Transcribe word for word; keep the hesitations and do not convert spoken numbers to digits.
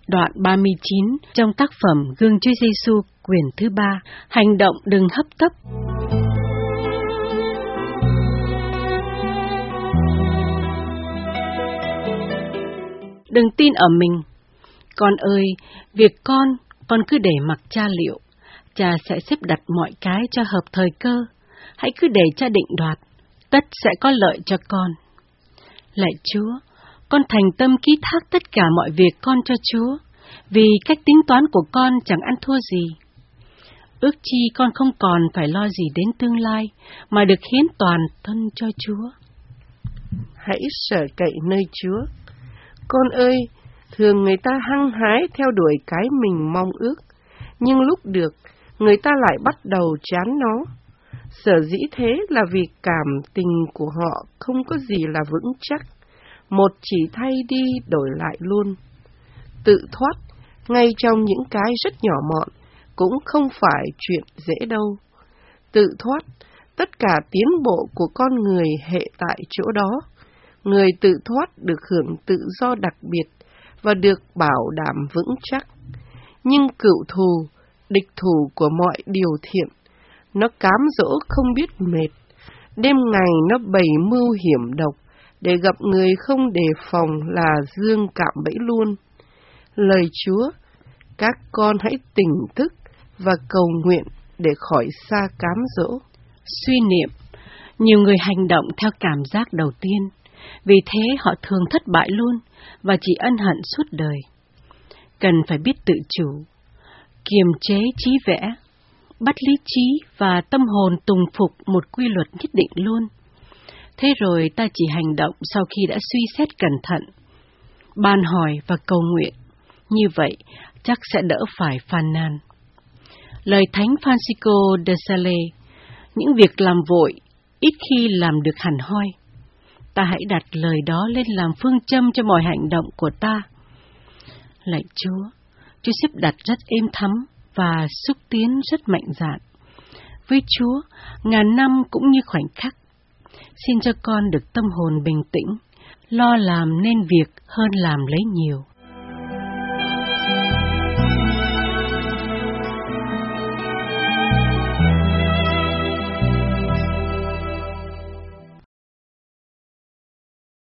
Đoạn ba mươi chín trong tác phẩm Gương Chúa Giêsu quyển thứ ba, hành động đừng hấp tấp. Đừng tin ở mình. Con ơi, việc con, con cứ để mặc cha liệu. Cha sẽ xếp đặt mọi cái cho hợp thời cơ. Hãy cứ để cha định đoạt, tất sẽ có lợi cho con. Lạy Chúa, con thành tâm ký thác tất cả mọi việc con cho Chúa, vì cách tính toán của con chẳng ăn thua gì. Ước chi con không còn phải lo gì đến tương lai, mà được hiến toàn thân cho Chúa. Hãy sở cậy nơi Chúa. Con ơi, thường người ta hăng hái theo đuổi cái mình mong ước, nhưng lúc được, người ta lại bắt đầu chán nó. Sở dĩ thế là vì cảm tình của họ không có gì là vững chắc, một chỉ thay đi đổi lại luôn. Tự thoát, ngay trong những cái rất nhỏ mọn, cũng không phải chuyện dễ đâu. Tự thoát, tất cả tiến bộ của con người hệ tại chỗ đó. Người tự thoát được hưởng tự do đặc biệt và được bảo đảm vững chắc. Nhưng cựu thù, địch thủ của mọi điều thiện, nó cám dỗ không biết mệt, đêm ngày nó bày mưu hiểm độc, để gặp người không đề phòng là dương cạm bẫy luôn. Lời Chúa, các con hãy tỉnh thức và cầu nguyện để khỏi xa cám dỗ. Suy niệm, nhiều người hành động theo cảm giác đầu tiên, vì thế họ thường thất bại luôn và chỉ ân hận suốt đời. Cần phải biết tự chủ, kiềm chế trí vẽ, bắt lý trí và tâm hồn tùng phục một quy luật nhất định luôn. Thế rồi ta chỉ hành động sau khi đã suy xét cẩn thận, ban hỏi và cầu nguyện. Như vậy chắc sẽ đỡ phải phàn nàn. Lời Thánh Francisco de Sales, những việc làm vội ít khi làm được hẳn hoi. Ta hãy đặt lời đó lên làm phương châm cho mọi hành động của ta. Lạy Chúa, Chúa xếp đặt rất êm thấm và xúc tiến rất mạnh dạn. Với Chúa, ngàn năm cũng như khoảnh khắc. Xin cho con được tâm hồn bình tĩnh, lo làm nên việc hơn làm lấy nhiều.